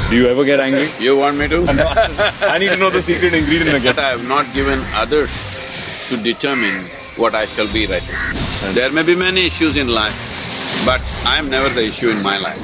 Do you ever get angry? You want me to? I need to know the secret ingredient again. But I have not given others to determine what I shall be right now. There may be many issues in life, but I am never the issue in my life.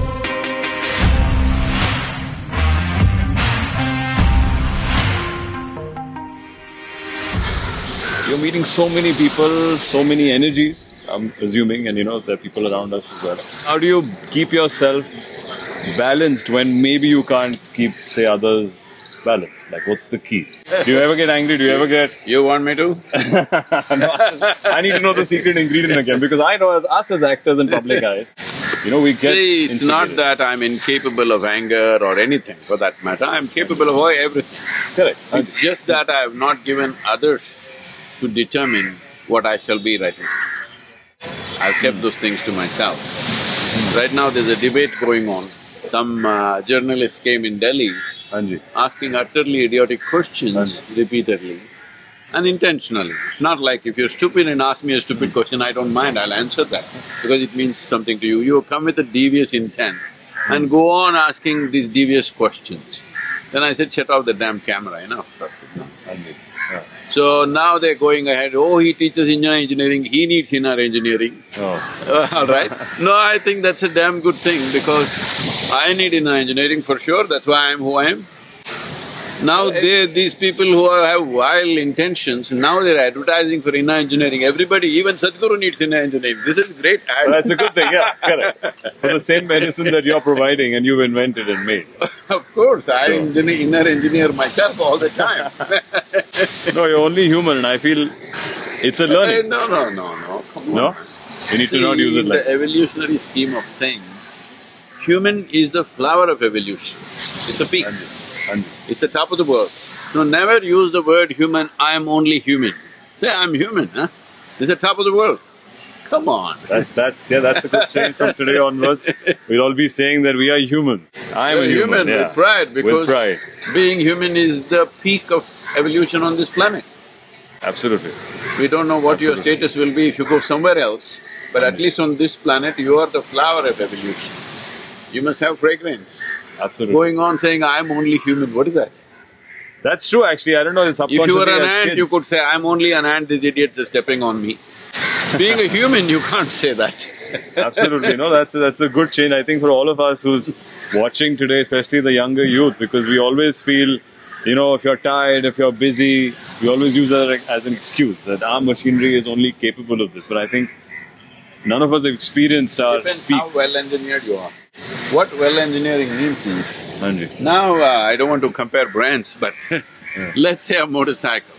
You're meeting so many people, so many energies, I'm assuming, and there are people around us as well. How do you keep yourself balanced when maybe you can't keep, say, others balanced? Like, what's the key? Do you ever get angry? Do you ever get… You want me to? No, I need to know the secret ingredient again, because I know us as actors and public guys, we get… See, it's not that I'm incapable of anger or anything for that matter, I'm capable of everything. Correct. It's just that I have not given others to determine what I shall be right now. I've kept those things to myself. Right now there's a debate going on. Some journalists came in Delhi asking utterly idiotic questions repeatedly, unintentionally. It's not like if you're stupid and ask me a stupid question, I don't mind, I'll answer that because it means something to you. You come with a devious intent and go on asking these devious questions. Then I said, shut off the damn camera, So now they're going ahead, oh, he teaches inner engineering, he needs inner engineering. All right. No, I think that's a damn good thing because I need inner engineering for sure, that's why I'm who I am. Now these people who have vile intentions, now they're advertising for inner engineering. Everybody, even Sadhguru needs inner engineering. This is great ad. That's a good thing, yeah, correct. For the same medicine that you're providing and you've invented and made. Of course, I inner engineer myself all the time. No, you're only human and I feel it's a learning. No, come on. No? You need to not use it like… In the evolutionary scheme of things, human is the flower of evolution. It's a peak. It's the top of the world. So never use the word human, I am only human. Say, I'm human, huh? It's the top of the world. Come on. That's a good change from today onwards. We'll all be saying that we are humans. I'm a human, with pride, because with pride. Being human is the peak of evolution on this planet. Absolutely. We don't know what your status will be if you go somewhere else, but at least on this planet, you are the flower of evolution. You must have fragrance. Absolutely. Going on saying, I'm only human, what is that? That's true actually, I don't know, subconsciously… If you were an ant, you could say, I'm only an ant, these idiots are stepping on me. Being a human, you can't say that. Absolutely, no, that's a good change, I think, for all of us who's watching today, especially the younger youth, because we always feel, if you're tired, if you're busy, we always use that as an excuse, that our machinery is only capable of this, but I think none of us have experienced our Depends peak. how well engineered you are. What well engineering means is… Now, I don't want to compare brands, but let's say a motorcycle.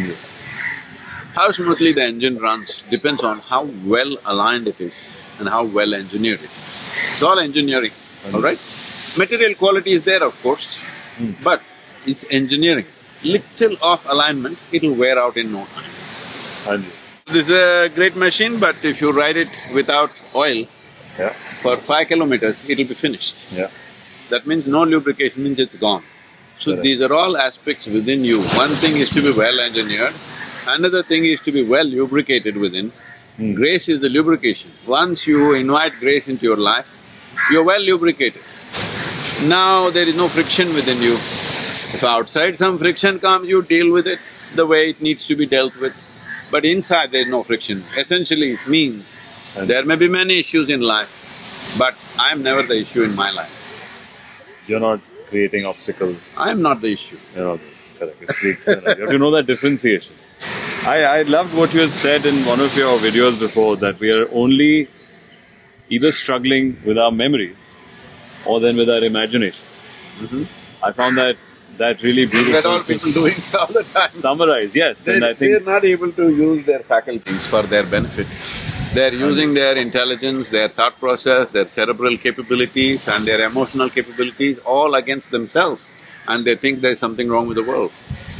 How smoothly the engine runs depends on how well aligned it is and how well engineered it is. It's all engineering, all right? Material quality is there, of course, but it's engineering. Little off alignment, it'll wear out in no time. This is a great machine, but if you ride it without oil, for 5 kilometers, it'll be finished. That means no lubrication, means it's gone. So these are all aspects within you. One thing is to be well engineered, another thing is to be well lubricated within. Grace is the lubrication. Once you invite grace into your life, you're well lubricated. Now there is no friction within you. If outside some friction comes, you deal with it the way it needs to be dealt with. But inside there is no friction. Essentially it means there may be many issues in life, but I am never the issue in my life. You're not creating obstacles. I am not the issue. You're not, correct, it's the external. You have to know that differentiation. I loved what you had said in one of your videos before, that we are only either struggling with our memories or then with our imagination. I found that really beautiful. That's all people doing all the time. Summarize, yes, and I think… They're not able to use their faculties for their benefit. They're using their intelligence, their thought process, their cerebral capabilities and their emotional capabilities all against themselves, and they think there's something wrong with the world.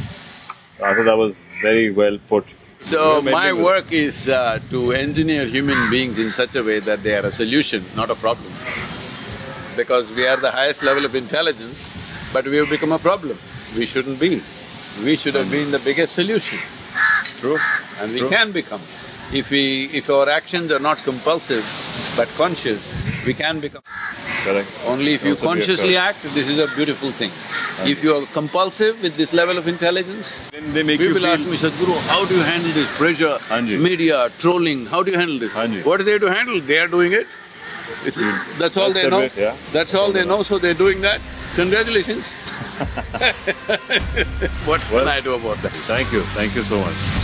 I thought that was very well put. So my work is to engineer human beings in such a way that they are a solution, not a problem. Because we are the highest level of intelligence, but we have become a problem. We shouldn't be. We should have been the biggest solution. True. And we can become. If our actions are not compulsive but conscious, we can become. Correct. Only if you Also be a consciously curse. act, this is a beautiful thing. If you are compulsive with this level of intelligence, Then they make people you ask feel… me, Sadhguru, how do you handle this pressure, Hanji. media, trolling, how do you handle this? Hanji. What are they to handle? They are doing it. That's all That's they the know. bit, yeah. That's all they know, so they're doing that. Congratulations. What can I do about that? Thank you so much.